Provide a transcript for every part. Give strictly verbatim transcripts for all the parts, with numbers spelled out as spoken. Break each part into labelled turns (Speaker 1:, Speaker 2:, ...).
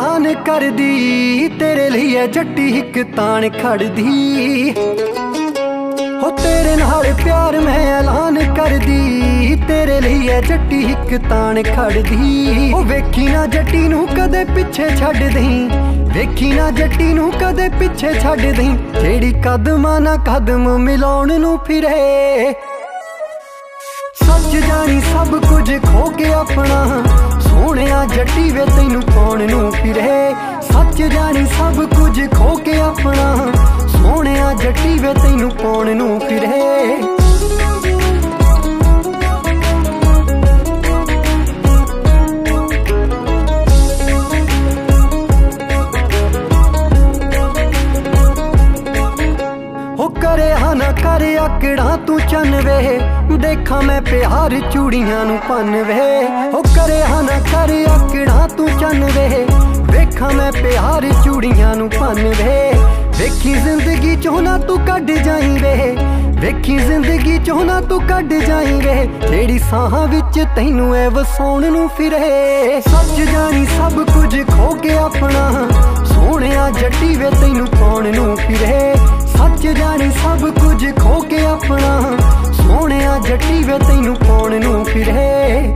Speaker 1: ऐलान कर दी, तेरे लिए जट्टी हिक तान खड़ दी। हो तेरे नाल प्यार मैं ऐलान कर दी, तेरे लिए जट्टी हिक तान खड़ दी। ओ वेखी ना जट्टी नू कदे पिछे छड्ड दई, वेखी ना जट्टी नू कदे पिछे छड्ड दई, जेड़ी कदमां ना कदम मिलाउण नू फिरे। सच जानी सब कुछ खो के अपना, सोहणिया जट्टी वे तैनू पाउण नू फिरे। सच जानी सब कुछ खो के अपना, सोहणिया जट्टी वे तैनू पाउण नू फिरे। करे हाना करे आकड़ा तू चन वे, देखा मैं प्यार चूड़ियां नू पन वे। ओ करे हाना करे आकड़ा तू चन वे, देखा मैं प्यार चूड़ियां नू पन वे। वेखी जिंदगी चों ना तू कड जाई वे, वेखी जिंदगी चों ना तू कड जाई वे, जेड़ी साहां विच तैनू ऐ वसाउण नू फिरे। सच जानी सब कुछ खो के अपना, सोहणिया जट्टी वे तैनू पाउण नू फिरे। सच जानी सब कुछ खो के अपना, सोहणिया जट्टी वे तैनू पाउण नू फिरे।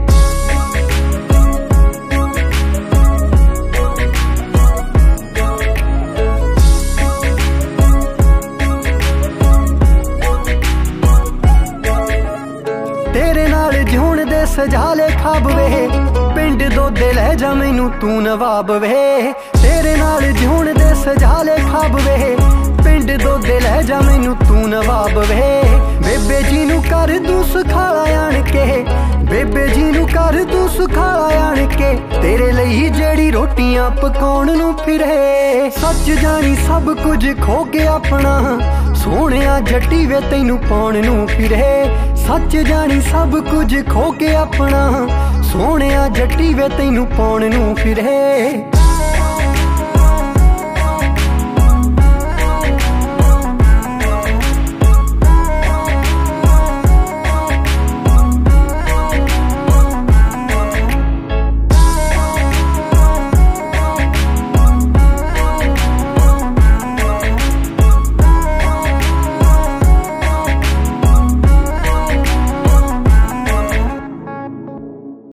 Speaker 1: तेरे नाल जिउण दे सजाले खाब वे, पिंड दोदे लै जा मैनू तू नवाब वे। तेरे नाल जिउण दे सजाले खाब वे, पिंड दोदे लै जा मैनू तू नवाब वे। बेबे जी नू कर तू सुखाला आण के, बेबे जी नू कर तू सुखाला आण के, तेरे लई जेड़ी रोटियां पकाउण नू फिरे। सच जानी सब कुछ खो के अपना, सोहणिया जट्टी वे तैनू पाउण नू फिरे। सच जानी सब कुछ खो के अपना, सोहणिया जट्टी वे तैनू पाउण नू फिरे।